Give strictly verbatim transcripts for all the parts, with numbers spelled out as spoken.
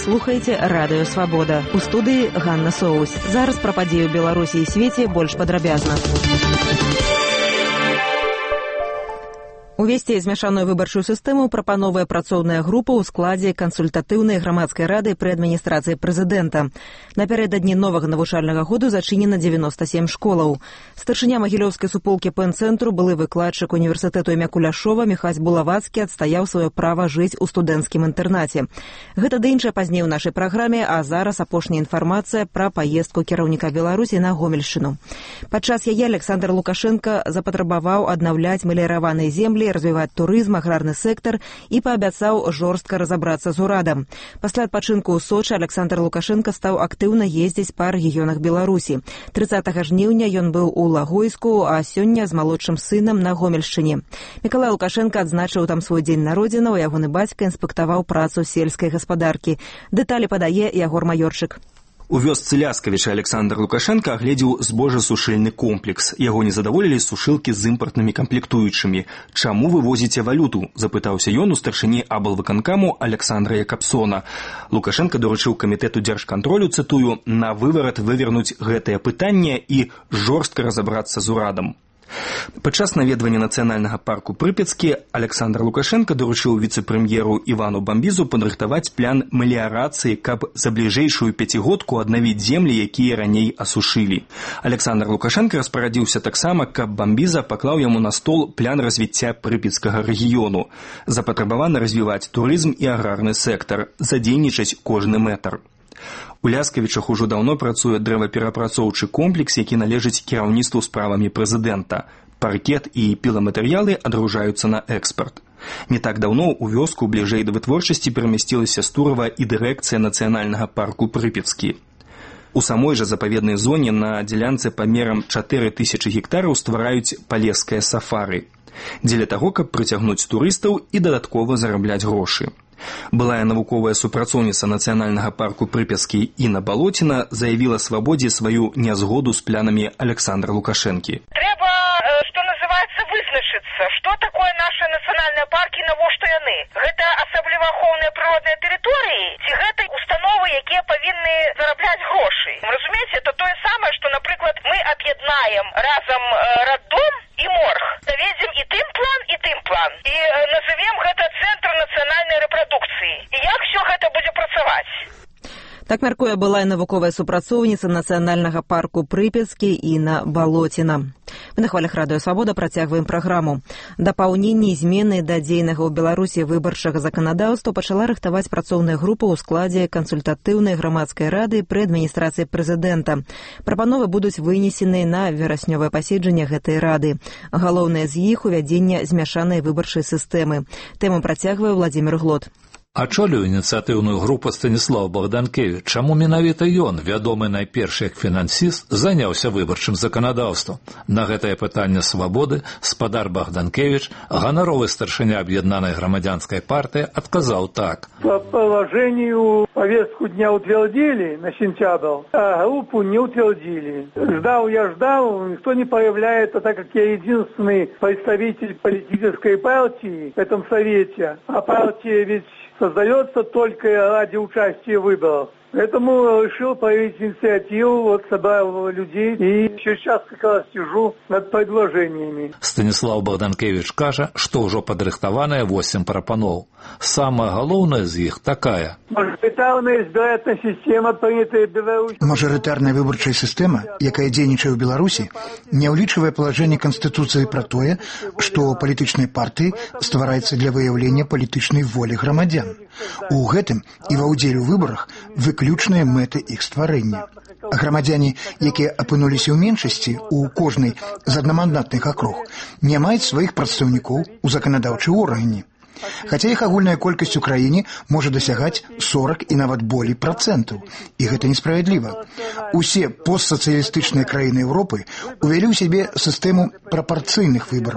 Вы слухаеце Радыё Свабода. У студыі Ганна Соус. Зараз пра падзеі ў Беларусі і свеце больш падрабязна. Увесці змяшаную выбарчую сістэму прапановая працоўная група ў складзе кансультатыўнай грамадскай рады пры адміністрацыі прэзідэнта. Напярэдадні новага навучальнага году зачынена дзевяноста сем школаў. Старшыня магілёўскай суполкі пэн-цэнтру, былы выкладчык універсітэту імя Куляшова Міхась Булавацкі адстаяў сваё права жыць у студэнцкім інтэрнаце. Гэта ды іншае пазней у нашай праграме, а зараз апошняя інфармацыя пра паездку кіраўніка Беларусі на Гомельшчыну. Падчас яе Александр Лукашенко запатрабаваў аднаўляць мэліяраваныя землі, развіваць турызм, аграрны сектор і паабяцаў жорстка разабрацца з урадам. Пасля адпачынку ў Сочы Александр Лукашенко стаў актыўна ездзіць па рэгіёнах Беларусі. трыццатага жніўня ён быў у Лагойску, а сёння з малодшым сынам на Гомельшчыне. Мікалай Лукашенко адзначыў там свой дзень народзінаў, ягоны бацька інспектаваў працу сельскай гаспадаркі. Дэталі падае Ягор Маёрчык. У вёсцы Ляскавіча Александр Лукашенко агледзеў збожасушыльны комплекс. Яго не задаволілі сушылкі з імпартнымі камплектуючымі. «Чаму вы возіце валюту?» – запытаўся ён у старшыні аблвыканкаму Александра Якабсона. Лукашенко доручыў камітэту дзяржкантролю, цытую, «на выварат вывернуць гэтае пытанне і жорстка разабрацца з урадам». Падчас наведвання нацыянальнага парку Прыпецкі Александр Лукашенко доручыў віцэ-прэм'еру Івану Бамбізу падрыхтаваць план мэліярацыі, каб за бліжэйшую пяцігодку аднавіць землі, якія раней асушылі. Александр Лукашенко распарадзіўся таксама, каб Бамбіза паклаў яму на стол план развіцця прыпецкага рэгіёну. Запатрабавана развіваць турызм і аграрны сектар, задзейнічаць кожны метр. У Ляскавічах ужо даўно працуе дрэваперапрацоўчы комплекс, які належыць кіраўніцтву справамі прэзідэнта. Паркет і піламатэрыялы адружаюцца на экспарт. Не так даўно у вёску бліжэй да вытворчасці перамясцілася Стурава і дырэкцыя нацыянальнага парку Прыпецкі. У самой жа запаведнай зоне на дзелянцы памерам чатыры тысячы гектараў ствараюць палескае сафары. Дзеля таго, каб прыцягнуць турыстаў і дадаткова зарабляць грошы. Былая навуковая супрацоўніца нацыянальнага парку Прыпецкі Інна Балоціна заявіла свабодзе сваю нязгоду з планамі Александра Лукашэнкі. Трэба, што называецца, вызначыцца, што такое нашы нацыянальныя паркі, навошта яны. Гэта асабліва ахоўныя прыродныя тэрыторыі, ці гэта установы, якія павінны зарабляць грошы. Разумееце, это тое самае, што, напрыклад, мы аб'яднаем разам раддом і морг. Заведзем і тым план, і тым план. І назовем гэта цэнтр нацыянальнай рэпрадукцыі. І як усё гэта будзе працаваць? Так мяркуе былая навуковая супрацоўніца нацыянальнага парку Прыпецкі Інна Балоціна. Мы на хвалях Радыё Свабода працягваем праграму. Дапаўненне і змены да дзейнага ў Беларусі выбарчага заканадаўства пачала рыхтаваць працоўная група ў складзе кансультатыўнай грамадскай рады пры адміністрацыі прэзідэнта. Прапановы будуць вынесены на вераснёвае паседжанне гэтай рады. Галоўнае з іх увядзенне змяшанай выбарчай сістэмы. Тэму працягвае Владзімір Глот. Ачоліў ініцыятыўную групу Станіслаў Богданкевіч. Чаму менавіта ён, вядомы найперш як фінансіст, заняўся выбарчым заканадаўствам? На гэтае пытанне свабоды спадар Богданкевіч, ганаровы старшыня аб'яднанай грамадзянскай партыі, адказаў так. По положению повестку дня утвердили на сентябрь, а группу не утвердили. Ждал я ждал, никто не появляется, так как я единственный представитель политической партии в этом совете. А партия ведь создается только ради участия в выборах. Поэтому решил проявить инициативу, вот собрал людей и сейчас как раз сижу над предложениями. Станіслаў Богданкевіч кажа, што ўжо падрыхтаваная восем прапаноў. Самая галоўная з іх такая. Мажарытарная избирательная система, принятая в Беларуси. Мажарытарная выбарчая сістэма, якая дзейнічае ў Беларусі, не ўлічвае палажэнне Канстытуцыі пра тое, што палітычныя партыі ствараюцца для выяўлення палітычнай волі грамадзян. У гэтым і ва ўдзеле ў выбарах выключныя мэты іх стварэння. Грамадзяне, якія апынуліся ў меншасці ў кожнай з аднамандатных акруг, не маюць сваіх прадстаўнікоў у заканадаўчай органе. Хаця іх агульная колькасць у краіне можа дасягаць сорок і нават болей працэнтаў. І гэта несправядліва. Усе постсацыялістычныя краіны Еўропы увялі ў сябе сістэму прапарцыйных выбараў.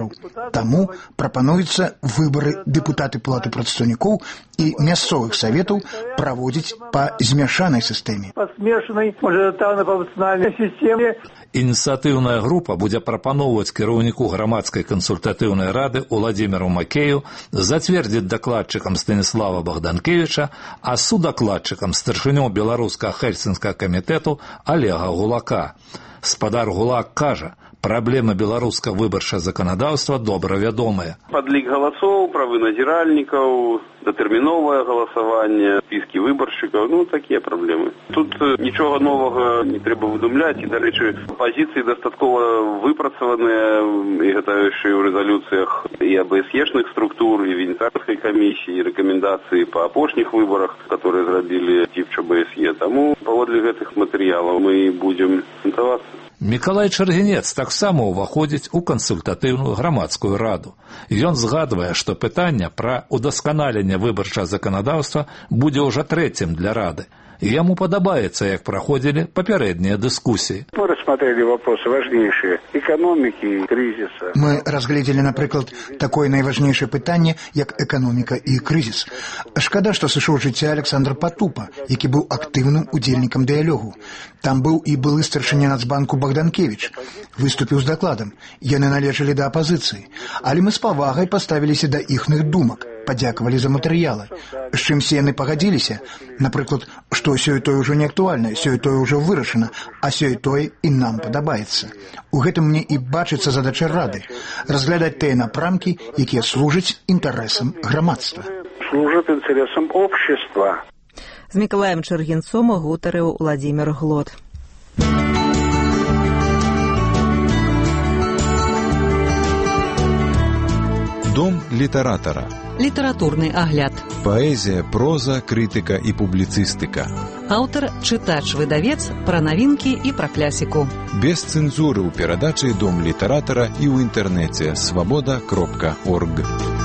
Таму прапануецца выбары дэпутаты палаты прадстаўнікоў і мясцовых саветаў праводзіць па змяшанай сістэме. Па смешанай мажарытарна-прапарцыянальнай сістэме. Ініцыятыўная група будзе прапаноўваць кіраўніку грамадскай кансультатыўнай рады Уладзіміру Макею зацвердзіць дакладчыкам Станіслава Богданкевіча, а судакладчыкам старшынёў беларускага хельсінскага камітэту Олега Гулака. Спадар Гулак кажа, праблемы беларускага выбарчага заканадаўства добра вядомыя. Падлік галасоў, правы назіральнікаў, датэрміновае галасаванне, спіскі выбаршчыкаў, ну, такія праблемы. Тут нічога новага не трэба выдумляць, і, дарэчы, пазіцыі дастаткова выпрацаваныя, і гэта яшчэ ў рэзалюцыях і АБСЕшных структур, і Венецыянскай камісіі, і рэкамендацыі па апошніх выбарах, которые зрабілі ТІПЧ АБСЕ. Таму паводле гэтых матэрыялаў мы будзем прэзентавацца. Мікалай Чаргінец таксама ўваходзіць у кансультатыўную грамадскую раду. Ён згадвае, што пытанне пра удасканаленне выбарчага заканадаўства будзе ўжо трэцім для рады. Яму падабаецца, як праходзілі папярэднія дыскусіі. Мы рассмотрели вопросы важнейшие экономики и кризиса. Мы разглядели, напрыклад, такое найважнейшае пытанне, як эканоміка і крызіс. Шкада, што сышоў з жыцця Александр Патупа, які быў актыўным удзельнікам дыялогу. Там быў і былы старшыня Нацбанку Богданкевич. Выступіў з дакладам. Яны належалі да апазіцыі. Але мы з павагай паставіліся да іхных думак. Падзякавалі за матэрыялы. З чымсьці яны пагадзіліся. Напрыклад, што сёе-тое ўжо не актуальна, сёе-тое ўжо вырашана, а сёе-тое і нам падабаецца. У гэтым мне і бачыцца задача рады – разглядаць тыя напрамкі, якія служаць інтарэсам грамадства. Служаць інтарэсам общества. З Мікалаем Чаргінцом гутарыў Уладзімір Глот. Дом літаратара. Літаратурны агляд. Паэзія, проза, крытыка і публіцыстыка. Аўтар, чытач, выдавец, пра навінкі і пра клясіку. Без цэнзуры ў перадачы Дом літаратара і ў інтэрнэце свабода кропка орг.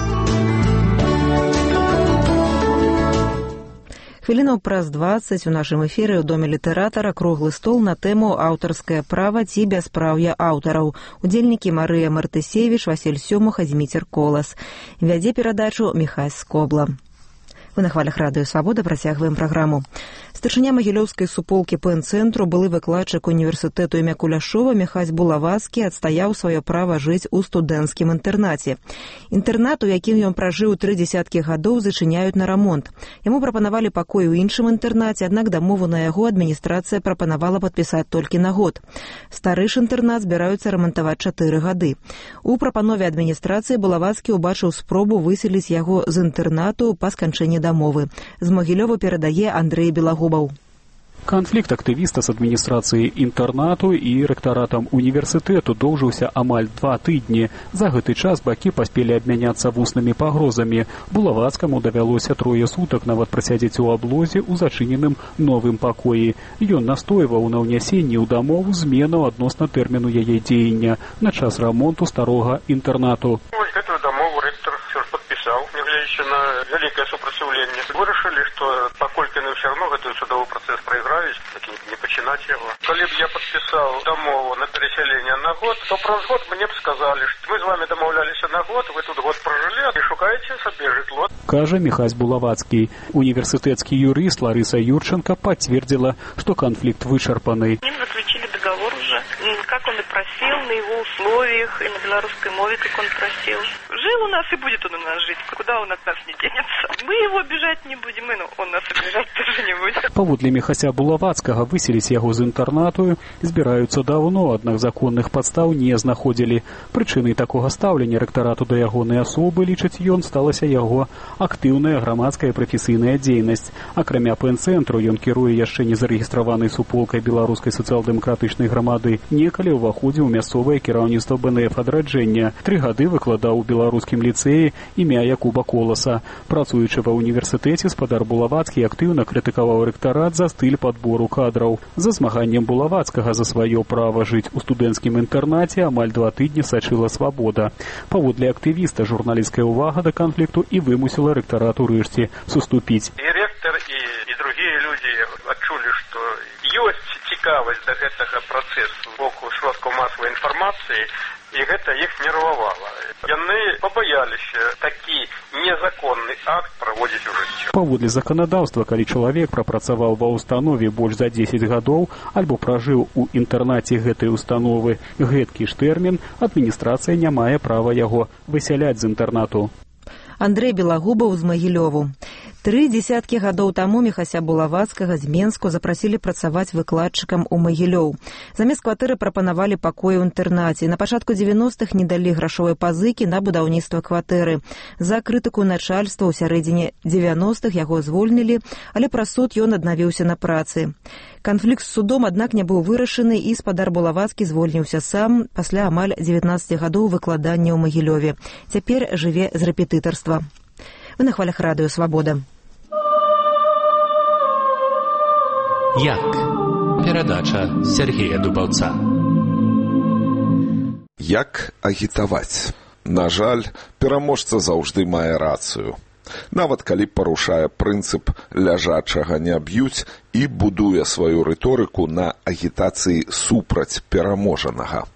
Хвілінаў праз дваццаць у нашым эфіры ў Доме літаратара круглы стол на тэму аўтарскае права ці бяспраўе аўтараў. Удзельнікі Марыя Мартысевіч, Васіль Сёмух, Зміцер Колас. Вядзе перадачу Міхась Скобла. Вы на хвалях радыё «Свабода» працягваем праграму. Старшыня Магілёўскай суполкі ПН-цэнтру, былы выкладчык універсітэту імя Куляшова Міхась Булавацкі адстаяў сваё права жыць у студэнцкім інтэрнаце. Інтэрнат, у якім ён пражыў тры дзесяткі гадоў, зачыняюць на рамонт. Яму прапанавалі пакой у іншым інтэрнаце, аднак дамову на яго адміністрацыя прапанавала падпісаць толькі на год. Стары ж інтэрнат збіраюцца рамантаваць чатыры гады. У прапанове адміністрацыі Булавацкі ўбачыў спробу выселіць яго з інтэрнату па сканчэнні дамовы. З Магілёва перадае Андрэй Белагубаў. Канфлікт актывіста з адміністрацыяй інтэрнату і рэктаратам універсітэту доўжыўся амаль два тыдні. За гэты час бакі паспелі абмяняцца вуснымі пагрозамі. Булавацкаму давялося трое сутак нават прасядзець у аблозе ў зачыненым новым пакоі. Ён настойваў на ўнясенні ў дамову зменаў адносна тэрміну яе дзеяння на час рамонту старога інтэрнату. Вось гэтую дамову рэктар ўсё ж падпісаў, нягледзячы на вялікае супраціўленне. Вырашылі, што паколькі яны ўсё роўно гэты судовы працэс прайграюць, так і не пачынаць яго. Калі б я падпісаў дамову на перасяленне на год, то праз год мне б сказалі, што мы з вамі дамаўляліся на год, вы тут год пражылі і шукаеце сабе жытло. Кажа Міхась Булавацкі. Універсітэцкі юрыст Ларыса Юрченко подтвердила, что конфликт вычерпанный. Им заключили договор уже, как он и просил, на его условиях, и на белорусской мове, как он просил. Жил у нас и будет он у нас жить, куда он от нас не денется. Мы его обижать не будем, и ну, он нас обижать тоже не будет. Паводле Міхася Булавацкага выселіць яго з інтэрнату збіраюцца даўно, аднак законных падстаў не знаходзілі. Прычынай такога стаўлення рэктарату да ягонай асобы, лічыць ён, сталася яго актыўная грамадская прафесійная дзейнасць. Акрамя ПН-цэнтру ён кіруе яшчэ незарэгістраванай суполкай беларускай сацыял-дэмакратычнай грамады. Некалі ўваходзіў у мясцовае кіраўніцтва БНФ адраджэння. Тры гады выкладаў у беларускім ліцэі імя Якуба Коласа. Працуючы ва універсітэце, спадар Булавацкі актыўна крытыкаваў рэктарат за стыль падбору кадраў. За змаганнем Булавацкага за сваё права жыць у студэнцкім інтэрнаце амаль два тыдні сачыла свабода. Паводле актывіста, журналісцкая ўвага да канфлікту і вымусіла рэктарат урэшце суступіць. І рэктар, і, і другія людзі адчулі, што ёсць цікавасць да гэтага працэсу з боку сродкаў масавай інфармацыі, і гэта іх нервавала. Яны пабаяліся такі незаконны акт праводзіць у жыццё. Паводле заканадаўства, калі чалавек прапрацаваў ва ўстанове больш за дзесяць гадоў альбо пражыў у інтэрнаце гэтай установы гэткі ж тэрмін, адміністрацыя не мае права яго высяляць з інтэрнату. Андрэй Белагубаў з Магілёву. Тры дзесяткі гадоў таму Міхася Булавацкага з Менску запрасілі працаваць выкладчыкам у Магілёў. Замест кватэры прапанавалі пакоі ў інтэрнаце. На пачатку дзевяностых не далі грашовай пазыкі на будаўніцтва кватэры. За крытыку начальства ў сярэдзіне дзевяностых яго звольнілі, але праз суд ён аднавіўся на працы. Канфлікт з судом, аднак, не быў вырашаны, і спадар Булавацкі звольніўся сам пасля амаль дзевятнаццаці гадоў выкладання ў Магілёве. Цяпер жыве з рэпетытарства. Вы на хвалях радыё «Свабода». Як? Перадача Сергея Дубаўца. Як агітаваць? На жаль, пераможца заўжды мае рацыю. Нават калі парушае прынцып ляжачага не б'юць і будуе сваю рыторыку на агітацыі супраць пераможанага.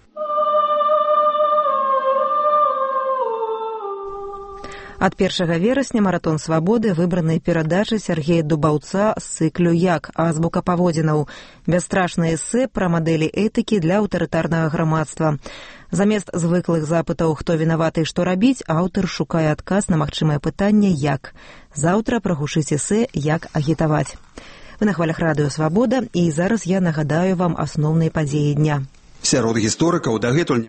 Ад першага верасня маратон «Свабоды» выбраныя перадачы Сергея Дубаўца з цыклю «Як? Азбука паводзінаў». Бясстрашнае эсэ пра мадэлі этыкі для аўтарытарнага грамадства. Замест звыклых запытаў «Хто вінаваты і што рабіць?», аўтар шукае адказ на магчымае пытанне «Як?». Заўтра прагучыць эсэ «Як агітаваць». Вы на хвалях радыё «Свабода», і зараз я нагадаю вам асноўныя падзеі дня. Сярод гісторыкаў дагэтуль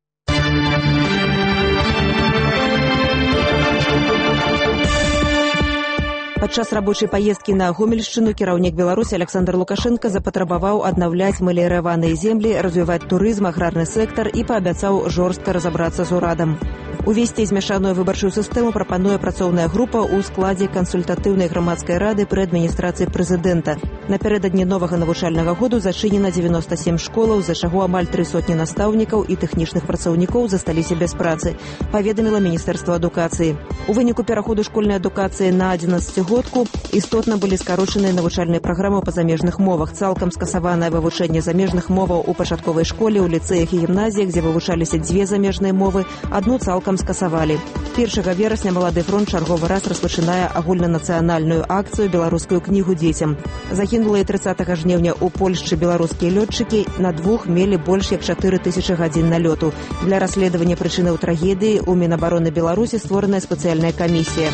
Падчас рабочай паездкі на Гомельшчыну кіраўнік Беларусі Александр Лукашенко запатрабаваў аднаўляць мэліяраваныя землі, развіваць турызм, аграрны сектар і паабяцаў жорстка разабрацца з урадам. Увесці змяшаную выбарчую сістэму прапануе працоўная група ў складзе кансультатыўнай грамадскай рады пры адміністрацыі прэзідэнта. Напярэдадні новага навучальнага году зачынена дзевяноста сем школаў, з-за чаго амаль тры сотні настаўнікаў і тэхнічных працаўнікоў засталіся без працы, паведаміла Міністэрства адукацыі. У выніку пераходу школьнай адукацыі на адзінаццацігодку істотна былі скарочаныя навучальныя праграмы па замежных мовах, цалкам скасаванае вывучэнне замежных моваў у пачатковай школе, у ліцэях і гімназіях, дзе вывучаліся дзве замежныя мовы, адну цалкам скасавалі. першага верасня «Малады фронт» чарговы раз распачынае агульнанацыянальную акцыю «Беларускую кнігу дзецям». Загінулыя трыццатага жніўня ў Польшчы беларускія лётчыкі на двух мелі больш як чатыры тысячы гадзін налёту. Для расследавання прычынаў трагедыі ў Мінабароны Беларусі створаная спецыяльная камісія.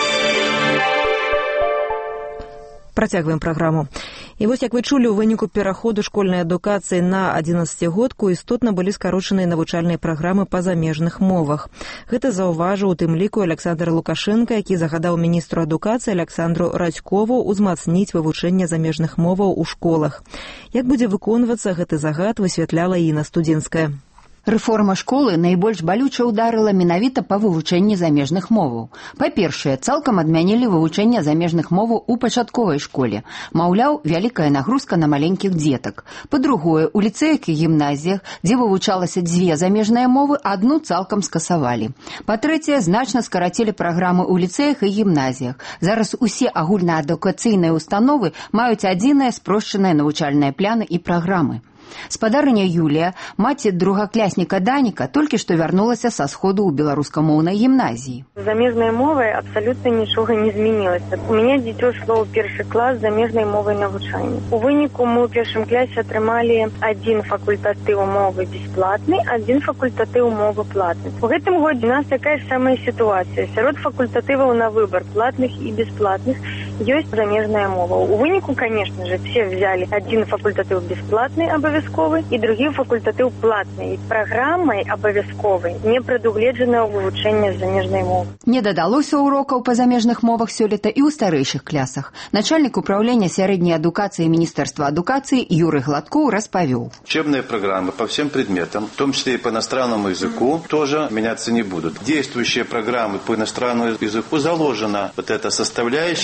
Працягваем праграму. І вось, як вы чулі, у выніку пераходу школьнай адукацыі на адзінаццацігодку істотна былі скарочаныя навучальныя праграмы па замежных мовах. Гэта заўважыў у тым ліку Александр Лукашенко, які загадаў міністру адукацыі Александру Радзькову ўзмацніць вывучэнне замежных моваў у школах. Як будзе выконвацца гэты загад, высвятляла Інна Студзінская. Рэформа школы найбольш балюча ўдарыла менавіта па вывучэнні замежных моваў. Па-першае, цалкам адмянілі вывучэнне замежных моваў у пачатковай школе. Маўляў, вялікая нагрузка на маленькіх дзетак. Па-другое, у ліцэях і гімназіях, дзе вывучалася дзве замежныя мовы, адну цалкам скасавалі. Па-трэцяе, значна скарацілі праграмы ў ліцэях і гімназіях. Зараз усе агульнаадукацыйныя установы маюць адзіныя спрошчаныя навучальныя пляны і праграмы. Спадарыня Юлія, маці другаклясніка Даніка, толькі што вярнулася са сходу ў беларускамоўнай гімназіі. Замежнай мовай абсалютна нічога не змянілася. У мяне дзіцё шло ў першы клас замежнай мовай навучання. У выніку мы ў першым класе атрымалі адзін факультатыў мовы бясплатны, адзін факультатыў мовы платны. У гэтым годзе у нас такая ж самая сітуацыя. Сярод факультатываў на выбар платных і бясплатных ёсць замежная мова. У выніку, конечно же, все взяли адзін факультатыў бясплатны абавязковы і другі факультатыў платны. Праграмай абавязковай не прадугледжана вывучэнне замежнай мовы. Не дадалося урокаў па замежных мовах сёлета і ў старэйшых класах. Начальник управления сярэдняй адукацыі Министерства адукацыі Юрий Гладкоў распавёў. Учебные программы по всем предметам, в том числе и по иностранному языку, тоже меняться не будут. Действующие программы по иностранному языку заложена вот эта составляющая по усилению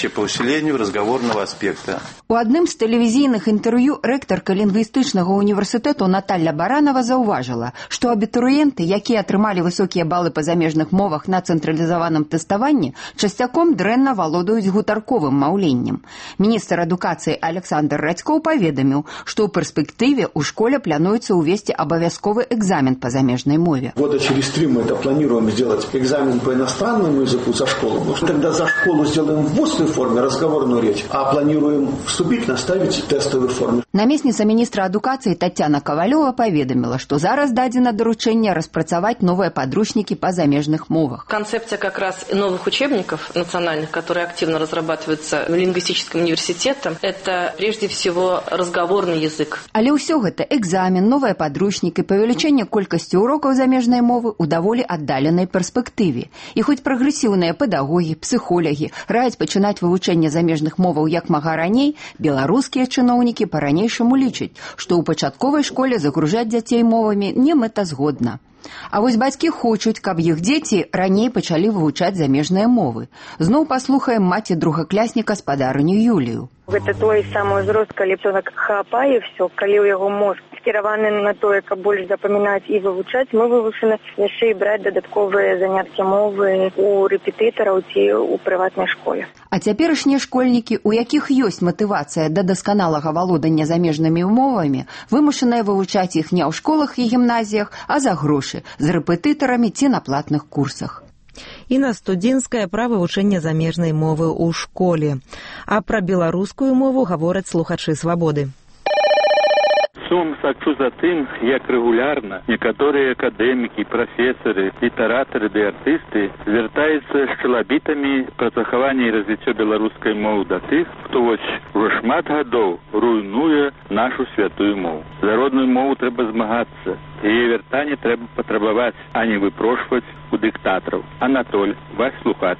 усилению разговорного аспекта. У адным з тэлевізійных інтэрв'ю рэктарка лінгвістычнага універсітэту Наталья Баранова заўважыла, што абітурыенты, якія атрымалі высокія балы па замежных мовах на цэнтралізаваным тэставанні, часцяком дрэнна валодаюць гутарковым маўленнем. Міністр адукацыі Александр Радзькоў паведаміў, што ў перспектыве ў школе плануецца ўвесці абавязковы экзамен по замежной мове. Года через три мы это планируем сделать экзамен по иностранному языку за школу. Тогда за школу сделаем в устной форме разговорную речь, а планируем вступительно ставить в тестовой форме. Наместница министра адукации Татьяна Ковалева поведомила, что зараз дадено доручение распрацовать новые подручники по замежных мовах. Концепция как раз новых учебников национальных, которые активно разрабатываются лингвистическим университетом, это прежде всего разговорный язык. Але ўсё гэта экзамен, новые подручники, павелічэнне колькасці урокаў замежнай мовы у даволі аддаленай перспектыве. І хоць прагрэсіўныя педагогі, псіхолагі раяць пачынаць вывучэнне замежных моваў як мага раней, беларускія чыноўнікі па-ранейшаму лічаць, што ў пачатковай школе загружаць дзяцей мовамі не мэтазгодна. А вось бацькі хочуць, каб іх дзеці раней пачалі вывучаць замежныя мовы. Зноў паслухаем маці другаклясніка спадарыню Юлію. Гэта той самы ўзрост, калі ребенок хапае ўсё, калі ў яго мозг скіраваны на тое, каб больш запамінаць і вывучаць, мы вывучаны яшчэ і браць дадатковыя заняткі мовы у рэпетытараў ці ў прыватнай школе. А цяперашнія школьнікі, у якіх ёсць матывацыя да дасканалага валодання замежнымі мовамі, вымушаныя вывучаць іх не ў школах і гімназіях, а за грошы, з рэпетытарамі ці на платных курсах. І на студэнцкае пра вывучэнне замежнай мовы ў школе. А пра беларускую мову гавораць слухачы «Свабоды». Сум сачу за тым, як рэгулярна некаторыя акадэмікі, прафесары, літаратары ды артысты звяртаюцца з чалабітамі пра захаванне і развіццё беларускай мовы да тых, хто вось ужо шмат гадоў руйнуе нашу святую мову. За родную мову трэба змагацца, яе вяртанне трэба патрабаваць, а не выпрошваць у дыктатараў. Анатоль, ваш слухач.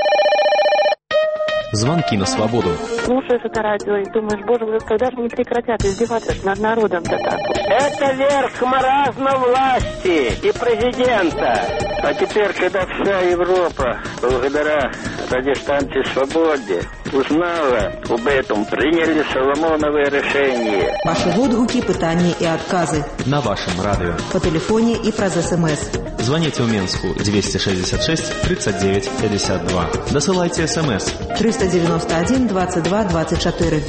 Звонки на свободу. Слушаешь это радио и думаешь, боже мой, когда же не прекратят издеваться над народом-то так? Это верх маразма власти и президента. А теперь, когда вся Европа, благодаря радиостанции «Свободе», узнала об этом, приняли Соломоновое решение. Ваши отгуки, пытания и отказы. На вашем радио. По телефоне и про СМС. Звоните в Минску двести шестьдесят шесть тридцать девять пятьдесят два. Досылайте СМС. триста девяносто один двадцать два двадцать четыре.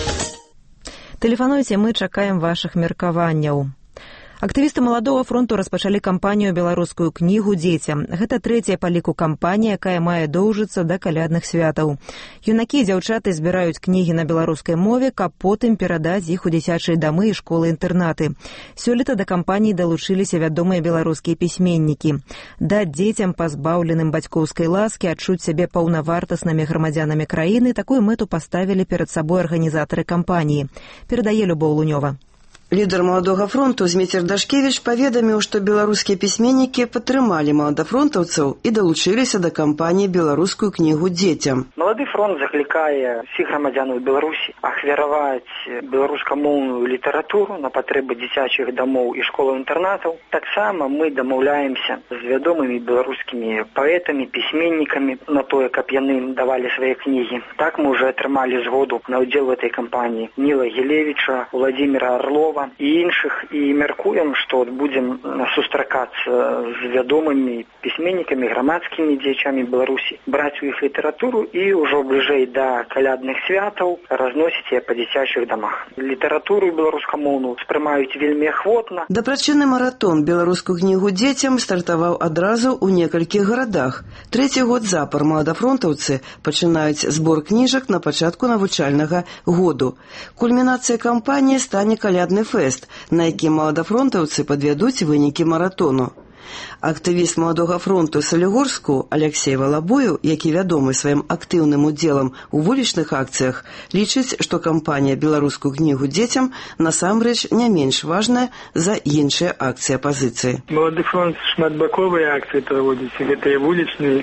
Тэлефануйце, мы чакаем вашых меркаванняў. Актывісты маладога фронту распачалі кампанію «Беларускую кнігу дзецям». Гэта трэцяя па ліку кампанія, якая мае доўжыцца да калядных святаў. Юнакі і дзяўчаты збіраюць кнігі на беларускай мове, каб потым перадаць іх у дзіцячыя дамы і школы-інтэрнаты. Сёлета да кампаніі далучыліся вядомыя беларускія пісьменнікі. Даць дзецям, пазбаўленым бацькоўскай ласкі, адчуць сябе паўнавартаснымі грамадзянамі краіны, такую мэту паставілі перад сабой арганізатары кампаніі. Перадае Любоў Лунёва. Лідар маладога фронту Зміцер Дашкевіч паведаміў, што беларускія пісьменнікі падтрымалі маладафронтаўцаў і далучыліся да кампаніі «Беларускую кнігу дзецям». Малады фронт заклікае всіх грамадзянаў Беларусі ахвяраваць беларускамоўную літаратуру на патрэбы дзіцячых дамоў і школаў-інтэрнатаў. Таксама мы дамаўляемся з вядомымі беларускімі паэтамі, пісьменнікамі на тое, каб яны давалі свае кнігі. Так мы ўжо атрымалі згоду на ўдзел у этой кампаніі Ніла Гілевіча, Владзіміра Арлова і іншых, і мяркуем, што будзем сустракацца з вядомымі пісьменнікамі, грамадскімі дзеячамі Беларусі, браць у іх літаратуру і ўжо бліжэй да калядных святаў разносіць яе па дзіцячых дамах. Літаратуру беларускамоўную спрымаюць вельмі ахвотна. Дапрачынны маратон «Беларускую кнігу дзецям» стартаваў адразу ў некалькіх гарадах. Трэці год запар маладафронтаўцы пачынаюць збор кніжак на пачатку навучальнага году. Кульмінацыя кампаніі стане калядны фэст, на якім маладафронтаўцы падвядуць вынікі маратону. Актывіст маладога фронту Салігорску Алексей Валабою, які вядомы сваім актыўным удзелам у вулічных акцыях, лічыць, што кампанія «Беларускую кнігу дзецям» насамрэч не менш важная за іншыя акцыі апазіцыі. Малады фронт шматбаковыя акцыі праводзіць, гэта і вулічныя,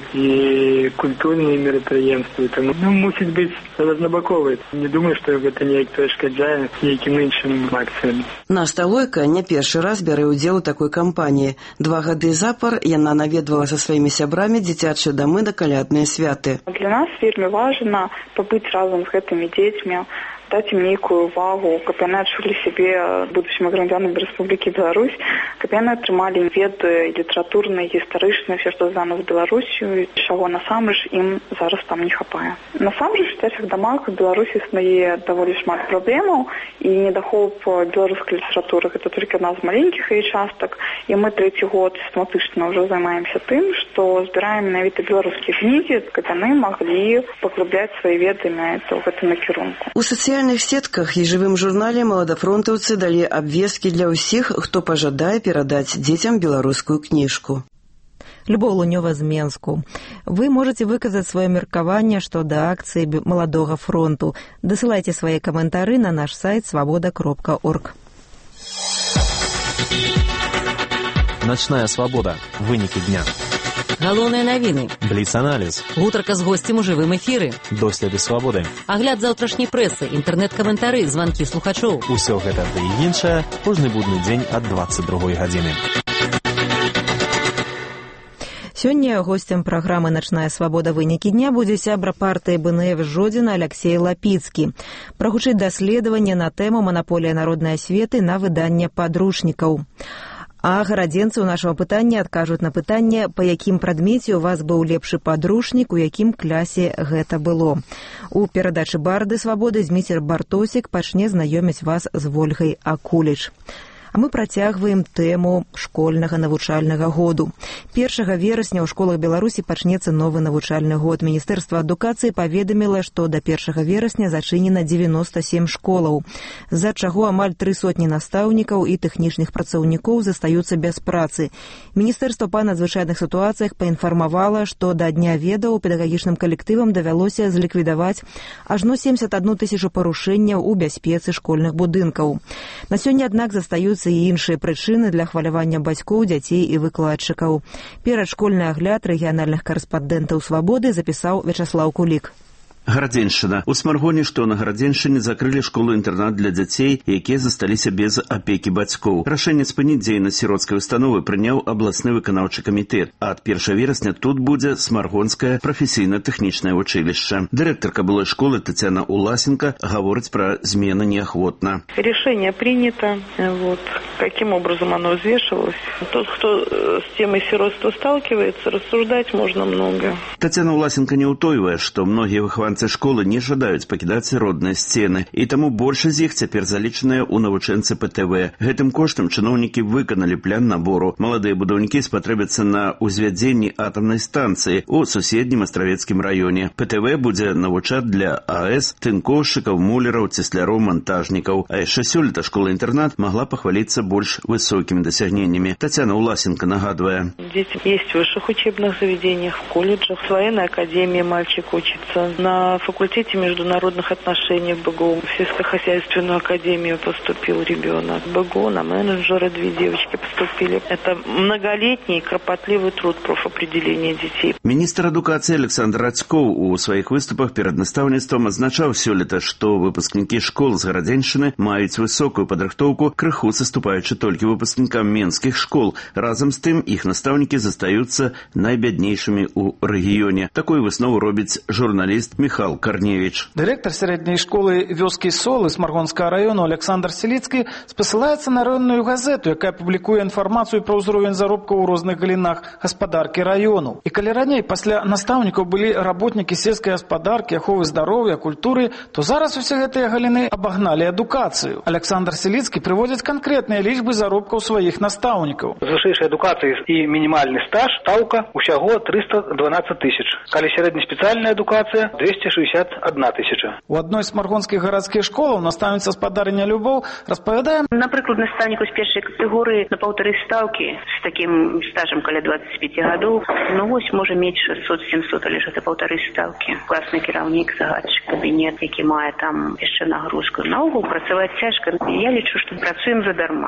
і культурныя мерапрыемствы. Таму ну, мусіць быць рознабаковыя. Не думаю, што гэта неяк перашкаджае нейкім іншым акцыям. Наш Талойка не першы раз бярэ ўдзел у такой кампаніі. Два гады гады запар яна наведвала са сваімі сябрамі дзіцячыя дамы на калядныя святы. Для нас вельмі важна пабыць разам з гэтымі дзецьмі, даць ім нейкую увагу, каб яны адчулі сябе будучымі грамадзянамі Рэспублікі Беларусь, каб яны атрымалі веды літаратурныя, гістарычныя, все, што звязана з Беларусью, чаго насамрэч ім зараз там не хапае. Насамрэч, у дзіцячых дамах у Беларусі існуе даволі шмат праблемаў, і недахоп беларускай літаратуры гэта толькі адна з маленькіх яе частак, і мы трэці год сістэматычна ўжо займаемся тым, што збіраем менавіта беларускія кнігі, каб яны маглі паглыбляць свае веды менавіта ў гэтым накірунку. У сацыяльных сетках і жывым журнале маладафронтаўцы далі абвесткі для ўсіх, хто пажадае перадаць дзецям беларускую кніжку. Любоў Лунёва з Менску. Вы можете выказаць сваё меркаванне што да акцыі маладога фронту. Дасылайце свае каментары на наш сайт свабода кропка орг. Ночная свабода. Вынікі дня. Галоўныя навіны. Бліц-аналіз. Гутарка з госцем у жывым эфіры. Доследы свабоды. Агляд заўтрашняй прэсы, інтэрнэт-каментары, званкі слухачоў. Усё гэта ды і іншае кожны будны дзень ад дваццаць другой гадзіны. Сёння госцем праграмы «Начная свабода. Вынікі дня» будзе сябра партыі бэ эн эф Жодзіна Аляксей Лапіцкі. Прагучыць даследаванне на тэму «Манаполія народнай асветы» на выданне падручнікаў. А гарадзенцы ў нашага пытання адкажуць на пытанне, па якім прадмеце ў вас быў лепшы падручнік, у якім клясе гэта было. У перадачы «Барды свабоды» Зміцер Бартосік пачне знаёміць вас з Вольгай Акуліч. А мы працягваем тэму школьнага навучальнага году. першага верасня ў школах Беларусі пачнецца новы навучальны год. Міністэрства адукацыі паведаміла, што да першага верасня зачынена дзевяноста сем школаў, з-за чаго амаль тры сотні настаўнікаў і тэхнічных працаўнікоў застаюцца без працы. Міністэрства па надзвычайных сітуацыях паінфармавала, што да дня ведаў педагагічным калектывам давялося зліквідаваць ажно семдзесят адну тысячу парушэнняў у бяспецы школьных будынкаў. На сёння, аднак, застаюцца і іншыя прычыны для хвалявання бацькоў, дзяцей і выкладчыкаў. Перадшкольны агляд рэгіянальных карэспандэнтаў «Свабоды» запісаў Вячаслаў Кулік. Гарадзеншчына. У Смаргоне, што на Гарадзеншчыне, закрылі школу-інтэрнат для дзяцей, якія засталіся без апекі бацькоў. Рашэнне спыніць дзейнасць сіроцкай установы прыняў абласны выканаўчы камітэт, а ад першага верасня тут будзе Смаргонскае прафесійна-тэхнічнае вучылішча. Дырэктарка былой школы Татьяна Уласенко гаворыць пра змены неахвотна. Решение принято. Вот. Каким образом оно взвешивалось? Тот, кто с темой сиротства сталкивается, рассуждать можно много. Татьяна Уласенко не ўтойвае, што многія выхаванцы школы не жадаюць пакідаць родныя сцены, і таму большасць з іх цяпер залічаныя ў навучэнцы пэ тэ вэ. Гэтым коштам чыноўнікі выканалі план набору. Маладыя будаўнікі спатрэбяцца на ўзвядзенні атамнай станцыі ў суседнім астравецкім раёне. пэ тэ вэ будзе навучаць для а эс, тынкоўшчыкаў, мулераў, цесляроў, монтажнікаў. А яшчэ сёлета школа-інтэрнат магла пахваліцца больш высокімі дасягненнямі. Татьяна Уласенко нагадвае. Дети есть в высших учебных заведениях, в колледжах, в военной академии мальчик учится, на На факультете международных отношений в бэ гэ у, в сельскохозяйственную академию поступил ребенок. В бэ гэ у на менеджера две девочки поступили. Это многолетний кропотливый труд профопределения детей. Министр адукации Александр Радзькоў у сваіх выступах перад настаўніцтвам адзначаў сёлета, што выпускнікі школ з Гарадзеншчыны маюць высокую падрыхтоўку, крыху саступаючы толькі выпускнікам менскіх школ. Разам з тым іх настаўнікі застаюцца найбяднейшымі ў рэгіёне. Такую выснову робіць журналіст Михаил Корневич. Директор средней школы вёскі Солы Смаргонскага району Александр Селицкий спасылаецца на раённую газету, якая публікуе інфармацыю пра ўзровень заробкаў у розных галінах гаспадаркі раёну. І калі раней пасля настаўнікаў былі работнікі сельскай гаспадаркі, аховы здароўя, культуры, то зараз усе гэтыя галіны абагналі адукацыю. Александр Селицкий прыводзіць канкрэтныя лічбы заробкаў сваіх настаўнікаў. З вышэйшай адукацыі і мінімальны стаж стаўка ўсяго трыста дванаццаць тысяч. Калі сярэднеспецыяльная адукацыя двести шестьдесят одна тысяча. У адной з смаргонскіх гарадскіх школаў настаўніца спадарня Любоў распавядае. Напрыклад, настаўнік з першай катэгорыі на паўтары стаўкі з такім стажам каля двадцать пяти гадоў, ну вось можа мець шестьсот семьсот, але ж гэта паўтары стаўкі. Класны кіраўнік, загадчык, кабінет, які мае там яшчэ нагрузку. Наогул працаваць цяжка. Я лічу, што працуем задарма.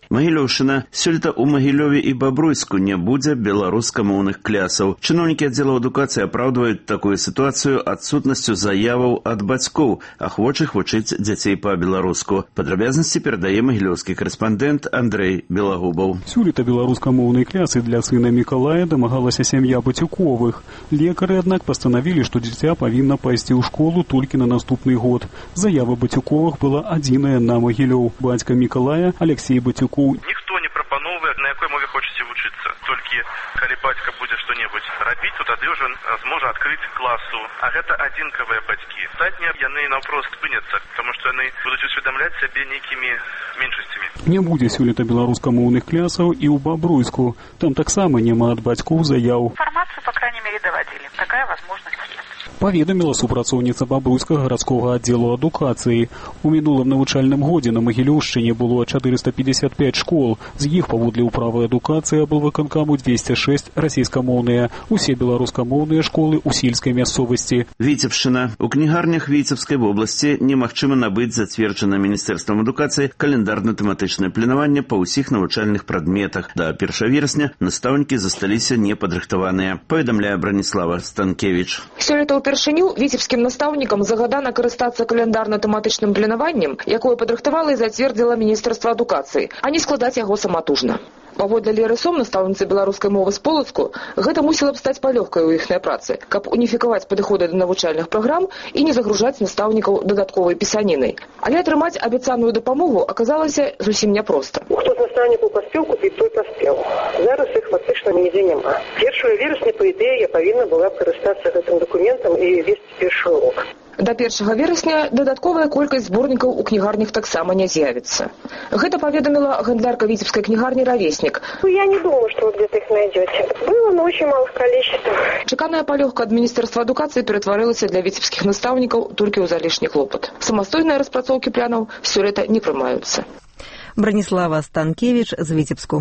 Магілёўшчына. Сёлета ў Магілёве і Бабруйску не будзе беларускамоўных клясаў. Чыноўнікі аддзела адукацыі апраўдваюць такую сітуацыю адсутнасцю заяваў ад бацькоў, ахвочых вучыць дзяцей па-беларуску. Падрабязнасці перадае магілёўскі корэспандэнт Андрэй Белагубаў. Сёлета беларускамоўнай клясы для сына Мікалая дамагалася сям'я Бацюковых. Лекары, аднак, пастанавілі, што дзіця павінна пайсці ў школу толькі на наступны год. Заява Бацюковых была адзіная на Магілёў. Бацька Мікалая Алексей Бацюкоў. Ніхто не прапановвае, на якой мове хочаце вучыцца. Толькі калі бацька будзе што-небудзь рабіць, то тады ўжо зможа адкрыць класу. А гэта адзінкавыя бацькі. Астатнія яны наўпрост спыняцца, таму што яны будуць усведамляць сябе нейкімі меншасцямі. Не будзе сёлета беларускамоўных клясаў і ў Бабруйску. Там таксама няма ад бацькоў заяў. Информацию, по крайней мере, доводили. Такая возможность есть. Паведаміла супрацоўніца Бабруйскага гарадскога аддзелу адукацыі. У мінулым навучальным годзе на Магілёўшчыне было чатырыста пятьдесят пять школ. З іх паводле ўправы адукацыі аблвыканкаму двести шесть расійскамоўныя. Усе беларускамоўныя школы ў сельскай мясцовасці. Віцебшчына. У кнігарнях Віцебскай вобласці немагчыма набыць зацверджанае міністэрствам адукацыі каляндарна-тэматычнае планаванне па ўсіх навучальных прадметах. Да першага верасня настаўнікі засталіся непадрыхтаваныя. Паведамляе Браніслава Станкевіч. Сёлета упершыню віцебскім настаўнікам загадана карыстацца каляндарна-тэматычным планаваннем, якое падрыхтавала і зацвердзіла міністэрства адукацыі, а не складаць яго саматужна. Паводле Леры Сом, настаўніцы беларускай мовы з Полацку, гэта мусіла б стаць палёгкай у іхнай працы, каб уніфікаваць падыходы да навучальных праграм і не загружаць настаўнікаў дадатковай пісанінай. Але атрымаць абяцаную дапамогу аказалася зусім няпроста. Хто з настаўнікаў паспеў купіць, той паспеў. Зараз іх фактычна нідзе няма. першага верасня, па ідэі, я павінна была карыстацца гэтым дакументам і весці першы урок. Да першага верасня дадатковая колькасць зборнікаў у кнігарнях таксама не з'явіцца. Гэта паведаміла гандлярка віцебскай кнігарні «Ровесник». Я не думаю, что вы где-то их найдете. Было, но очень малых количествах. Чаканая палёгка ад міністэрства адукацыі ператварылася для віцебскіх настаўнікаў толькі ў залішні клопат. Самастойныя распрацоўкі планаў сёлета не прымаюцца. Браніслава Станкевіч з Віцебску.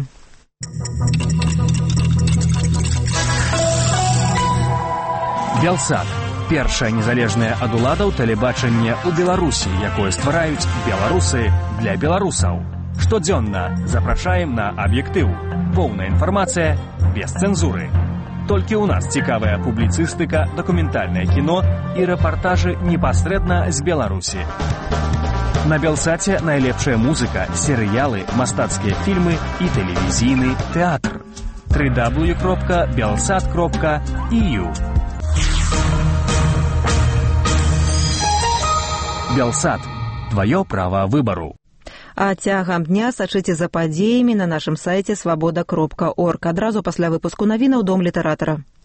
Белсат. Першае незалежнае ад уладаў тэлебачанне ў Беларусі, якое ствараюць беларусы для беларусаў. Штодзённа запрашаем на аб'ектыў. Поўная інфармацыя без цэнзуры. Толькі ў нас цікавая публіцыстыка, дакументальнае кіно і рэпартажы непасрэдна з Беларусі. На Белсаце найлепшая музыка, серыялы, мастацкія фільмы і тэлевізійны тэатр. дабл ю дабл ю дабл ю кропка белсат кропка і ю. Белсат. Твое право выбору. А цягам дня сачыце за падзеямі на нашым сайце свабода кропка орг. Адразу пасля выпуску навінаў Дом літаратара.